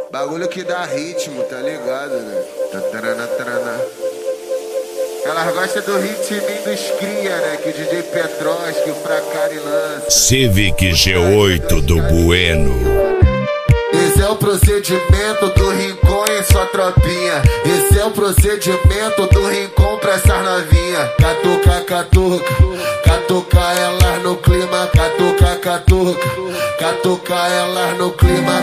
Bagulho que dá ritmo, tá ligado, né? Elas gostam do ritminho dos cria, né? Que o DJ Petroski, o Fracari lança. Civic G8 do Bueno. Esse é o procedimento do Rincon em sua tropinha. Esse é o procedimento do Rincon pra essas novinha. Catuca, catuca, catuca elas no clima. Catuca, catuca, catuca elas no clima.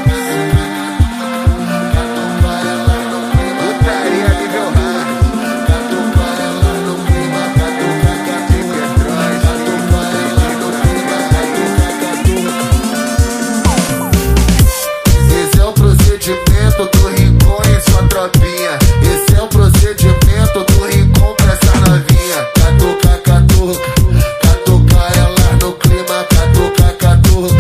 Do Rincon em sua tropinha. Esse é o procedimento do Rincon pra essa novinha. Catuca, catuca, catuca elas no clima. Catuca, catuca.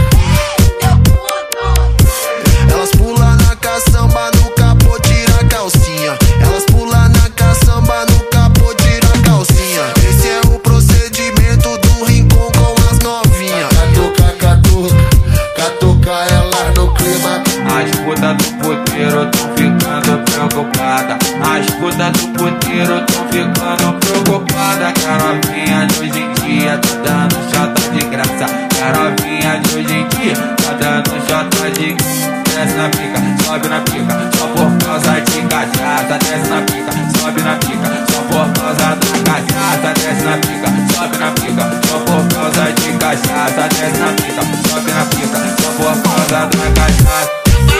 Elas pulam na caçamba, no capô tira a calcinha. Elas pulam na caçamba, no capô tira a calcinha. Esse é o procedimento do Rincon com as novinhas. Catuca, catuca, catuca elas no clima. As putas do puteiro tão ficando preocupada. As putas do puteiro tão ficando preocupada. Que a novinha de hoje em dia tá dando chata de graça. Que a novinha de hoje em dia tá dando chata de graça. Desce na pica, sobe na pica, só por causa de cachaça. Desce na pica, sobe na pica, só por causa da cachaça. Desce na pica, sobe na pica, só por causa de cachaça. Desce na pica, sobe na pica, só por causa da cachaça.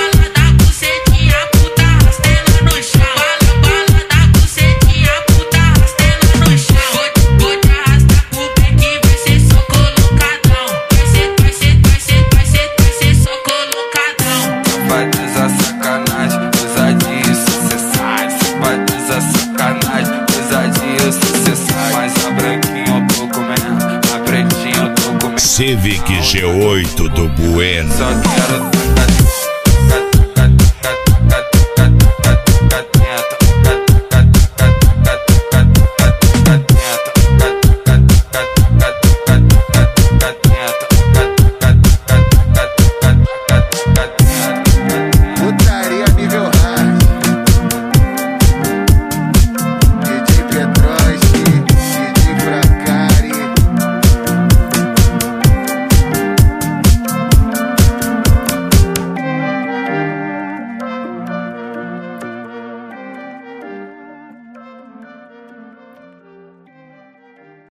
Mas a branquinha eu tô comendo, a pretinha eu tô comendo. Civic G8 do Bueno. Só quero